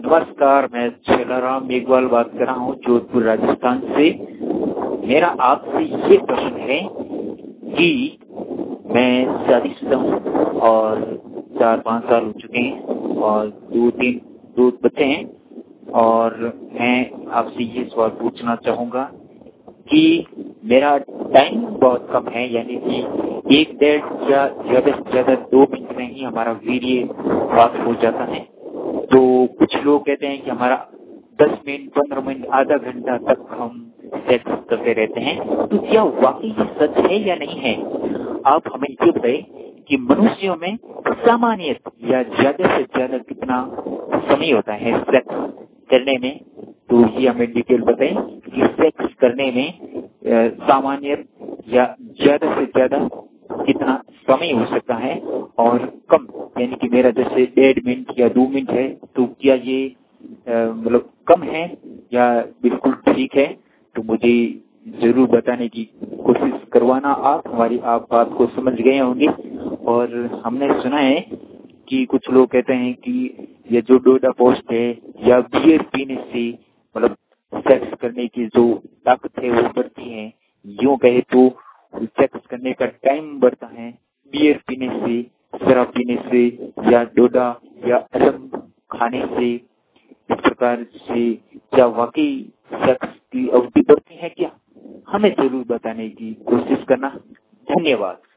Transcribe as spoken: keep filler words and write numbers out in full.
नमस्कार, मैं छलाराम मेघवाल बात कर रहा हूँ जोधपुर राजस्थान से। मेरा आपसे ये प्रश्न है कि मैं शादीशुदा हूँ और चार पाँच साल हो चुके हैं और दो तीन दो बच्चे हैं और मैं आपसे ये सवाल पूछना चाहूँगा कि मेरा टाइम बहुत कम है, यानी कि एक डेढ़ या ज़्यादा से ज़्यादा दो मिनट में ही हमारा वीर्य पास हो जाता है। तो कुछ लोग कहते हैं कि हमारा दस मिनट पंद्रह मिनट आधा घंटा तक हम सेक्स करते रहते हैं। तो क्या वाकई ये सच है या नहीं है? आप हमें ये बताएं कि मनुष्यों में सामान्य या ज्यादा से ज्यादा कितना समय होता है सेक्स करने में। तो ये हमें डिटेल बताएं कि सेक्स करने में सामान्य या ज्यादा से ज्यादा कितना समय हो सकता है और कम, यानी कि मेरा जैसे डेढ़ मिनट या दो मिनट है, तो क्या ये मतलब कम है या बिल्कुल ठीक है? तो मुझे जरूर बताने की कोशिश करवाना। आप हमारी आप बात को समझ गए होंगे। और हमने सुना है कि कुछ लोग कहते हैं कि ये जो डोडा पोस्ट है या बियर पीने से मतलब सेक्स करने की जो ताकत है वो बढ़ती है। यूं कहे तो सेक्स करने का टाइम बढ़ता है बियर पीने से, शराब पीने से या डोडा या अलम खाने से। इस प्रकार से क्या वाकई सेक्स की अवधि बढ़ती है क्या? हमें जरूर बताने की कोशिश करना। धन्यवाद।